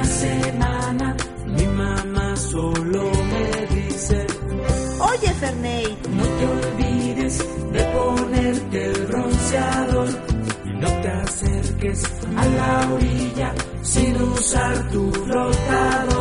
semana mi mamá solo me dice: Oye, Ferney, no te olvides de ponerte el bronceador y no te acerques a la orilla sin usar tu flotador.